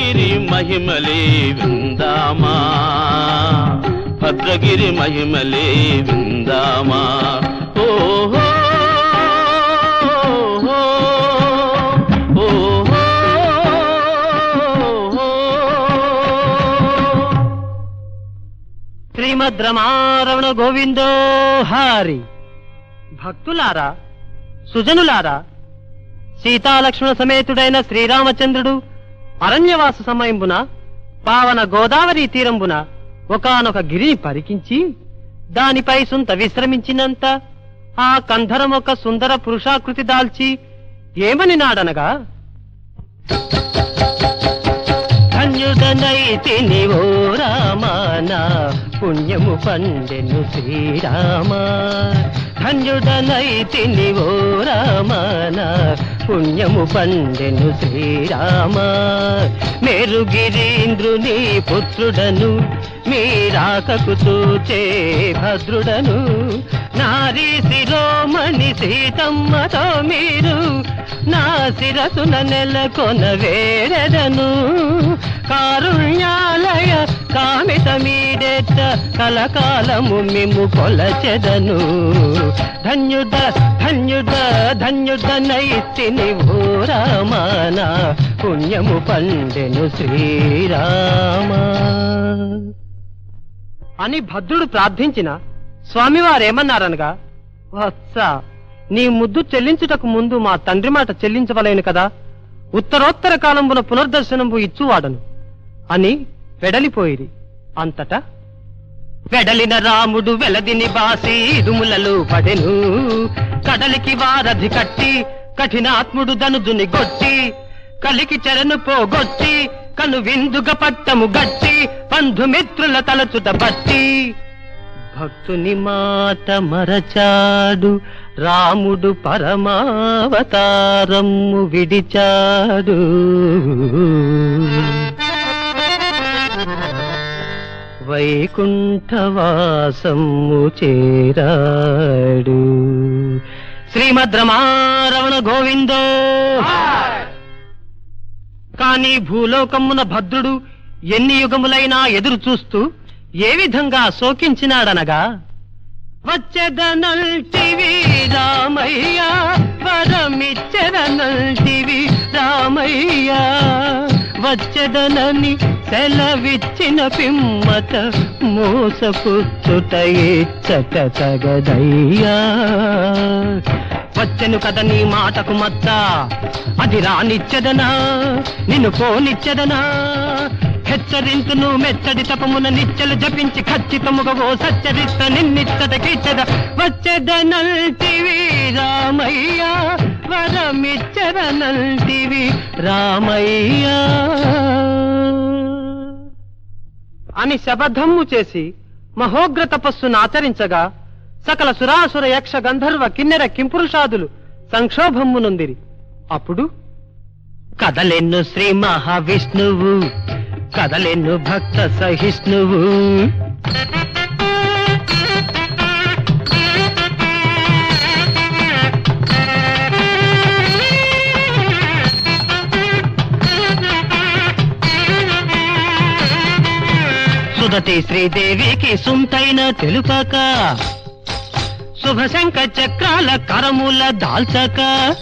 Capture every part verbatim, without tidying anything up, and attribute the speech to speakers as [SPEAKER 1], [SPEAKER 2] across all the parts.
[SPEAKER 1] భద్రగిరి మహిమలే విందామా, భద్రగిరి మహిమలే విందామా. ఓహో
[SPEAKER 2] శ్రీమద్ రమారమణ గోవిందో హారి. భక్తులారా, సుజనులారా, సీతాలక్ష్మణ సమేతుడైన శ్రీరామచంద్రుడు అరణ్యవాస సమయంబున పావన గోదావరి తీరంబున ఒకానొక గిరిని పరికించి దానిపై సుంత విశ్రమించినంత ఆ కంధరం ఒక సుందర పురుషాకృతి దాల్చి ఏమని నాడనగా, ధన్యుడనైతిని ఓ రామానా పుణ్యము పండెను శ్రీరామ, ధన్యుడనైతిని ఓ రామానా పుణ్యము పండెను శ్రీరామ. మేరుగిరీంద్రుని పుత్రుడను మీరాకకు చూచే భద్రుడను, నారీ శిరోమణి సీతమ్మతో మీరు నా శిరసున నెలకొన వేరెదను. కారుణ్యాలయ కామిత మీడెట్ట కలకాలము మిమ్ము కొలచెదను. ధన్యుడ ధన్యుడ ధన్యుడ నైతిని ఓ రామానా పుణ్యము పండెను శ్రీరామ అని భద్రుడు ప్రార్థించిన స్వామివారేమన్నారనగా, వత్స, నీ ముద్దు చెల్లించుటకు ముందు మా తండ్రి మాట చెల్లించవలేను కదా, ఉత్తరోత్తర కాలంబున పునర్దర్శనంబు ఇచ్చువాడను అని వెడలిపోయిరి. అంతటా వెడలిన రాముడు వెలదిని బాసి ఇదుములలో పడెను. కడలికి వారధి కట్టి కఠినాత్ముడు ధనుజుని గొట్టి, కలికి చెరను పోగొట్టి కను విందుగ పట్టము గట్టి, బంధుమిత్రుల తలచుట బట్టి. భక్తుని మాట మరచాడు రాముడు, పరమావతారము విడిచాడు. వైకుంఠవాసము చేరాడు. శ్రీమద్ రమారమణ గోవిందో. కాని భూలోకమున భద్రుడు ఎన్ని యుగములైనా ఎదురు చూస్తూ ఏ విధంగా శోకించినాడనగా, వచ్చెదనంటివి రామయ్య వరమిచ్చెదనంటివి రామయ్య, వచ్చెదనని సెలవిచ్చిన పిమ్మట మోసపుచ్చుట ఇచ్చట తగదయ్యా. వచ్చెను కద నీ మాటకు మత్త, అది రానిచ్చెదనా నిన్ను పోనిచ్చెదనా. హెచ్చరింతును మెచ్చడి తపమున నిచ్చలు జపించి ఖచ్చితముగా ఓ సచ్చరిత నిన్నిచ్చట కీచద. వచ్చెదనంటివి రామయ్య వరమిచ్చరనంటివి రామయ్య అని శపథమ్ము చేసి మహోగ్ర తపస్సును ఆచరించగా సకల సురాసుర యక్ష గంధర్వ కిన్నెర కింపురుషాదులు సంక్షోభమ్మునుందిరి. అప్పుడు కదలెన్ను శ్రీ మహావిష్ణువు, కదలెన్ను భక్త సహిష్ణువు. సుదతి శ్రీదేవికి సుంతైన తెలుపక, శుభశంఖ చక్రాల కరముల దాల్చక,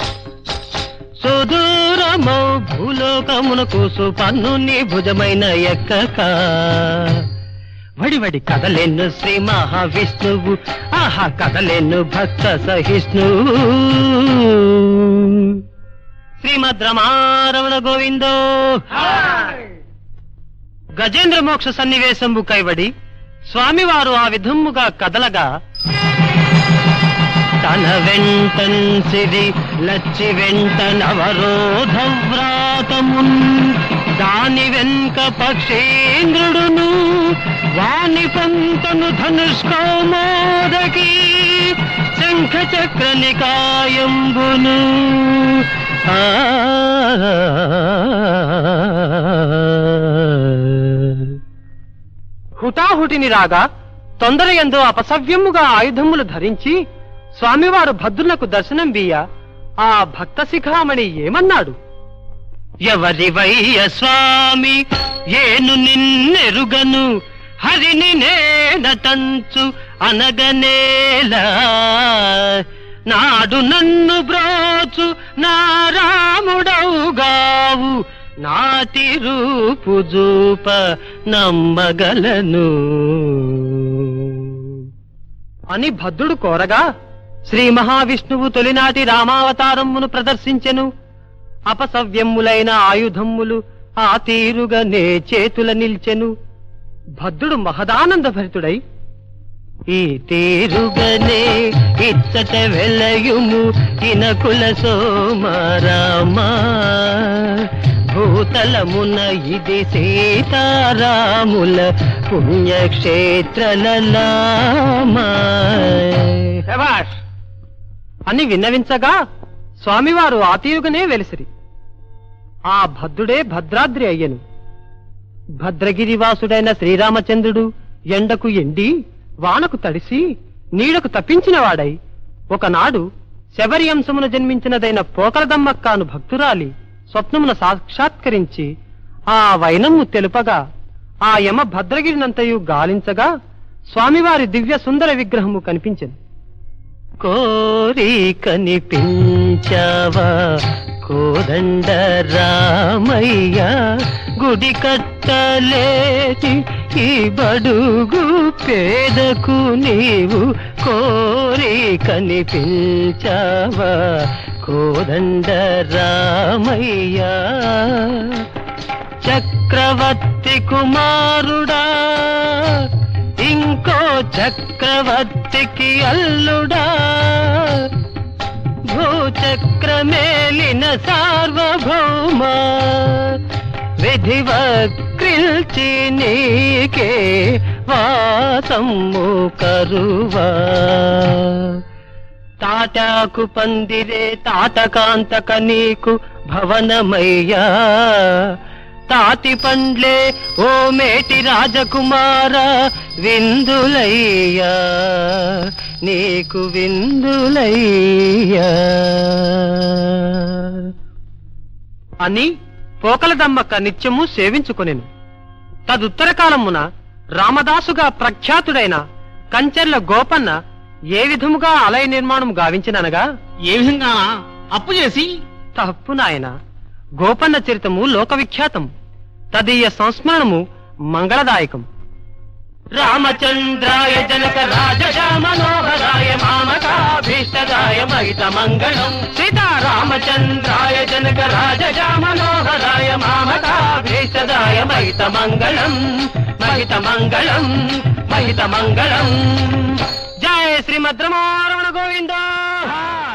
[SPEAKER 2] సుదూరమౌ భూలోకమునకు సుపన్నుని భుజమైన ఎక్కక. వడివడి కదలెన్ను శ్రీ మహావిష్ణువు, ఆహా కదలెన్ను భక్త సహిష్ణువు. శ్రీమద్ రమారమణ గోవిందో. గజేంద్ర మోక్ష సన్నివేశంబు కైవడి స్వామివారు ఆ విధముగా కదలగా, తన వెంటన్ సిరి లచ్చి వెంట నవరోధ వ్రాతమున్, దాని వెంక పక్షేంద్రుడును వాణి పంతను ధనుష్కౌమోదకి శంఖ చక్ర నికాయంబును. హుటాహుటిని రాగా తొందర ఎందు అపసవ్యముగా ఆయుధములు ధరించి స్వామివారు భద్రులకు దర్శనం బియ్య ఆ భక్త శిఖామణి ఏమన్నాడు? ఎవరివయ్య స్వామి ఏను నిన్నెరుగను, హరిని నేనటంచు అనగనేలా. నాడు నన్ను బ్రోచు నా రాముడవుగావు, నాటి రూపు జూప నమ్మగలను అని భద్రుడు కోరగా శ్రీ మహావిష్ణువు తొలినాటి రామావతారమును ప్రదర్శించెను. అపసవ్యములైన ఆయుధమ్ములు ఆ తీరుగనే చేతుల నిల్చెను. భద్రుడు మహదానంద భరితుడై, ఈ తీరుగనే ఇచ్చట వెలయుము ఇనకుల సోమారామా, భూతలమున ఇది సీతారాముల పుణ్యక్షేత్రలలామా అని విన్నవించగా స్వామివారు ఆ తీరుగనే వెలిసిరి. ఆ భద్రుడే భద్రాద్రి అయ్యను. భద్రగిరివాసుడైన శ్రీరామచంద్రుడు ఎండకు ఎండి వానకు తడిసి నీడకు తప్పించినవాడై ఒకనాడు శబరి అంశమున జన్మించినదైన పోకలదమ్మక్కాను భక్తురాలి స్వప్నమున సాక్షాత్కరించి ఆ వైనమ్ము తెలుపగా ఆ యమ భద్రగిరినంతయు గాలించగా స్వామివారి దివ్య సుందర విగ్రహము కనిపించెను. కోరి కనిపించవా కోదండ రామయ్య, గుడి కట్టలేని ఈ బడుగు పేదకు నీవు కోరి కనిపించవా కోదండ రామయ్య. చక్రవర్తి కుమారుడా ఇంకో చక్రవర్తికి అల్లుడా, భూచక్రమేలిన సార్వభౌమ విధి వక్రిల్చి నీకే వాసము కరువా. తాటాకు పందిరే తాటకాంతక నీకు భవనమయ్యా, తాటి పండ్లే ఓ మేటి రాజకుమార విందులయ్యా, నీకు విందులయ్యా అని పోకలదమ్మక్క నిత్యము సేవించుకొనెను. తదుత్తర కాలమున రామదాసుగా ప్రఖ్యాతుడైన కంచెర్ల గోపన్న ఏ విధముగా ఆలయ నిర్మాణం గావించిననగా,
[SPEAKER 1] ఏ విధంగా అప్పు చేసి?
[SPEAKER 2] తప్పు నాయన, గోపన్న చరితము లోకవిఖ్యాతం, తదీయ సంస్మరణము మంగళదాయకం. రామచంద్రాయ జనక రాజశా మనోహరాయ మామకాభీష్టదాయ మహిత మంగళం. సీతారామచంద్రాయ జనక రాజశా మనోహరాయ మామకాభీష్టదాయ మహిత మంగళం, మహిత మంగళం, మహిత మంగళం. జయ శ్రీమద్ రమణ గోవింద.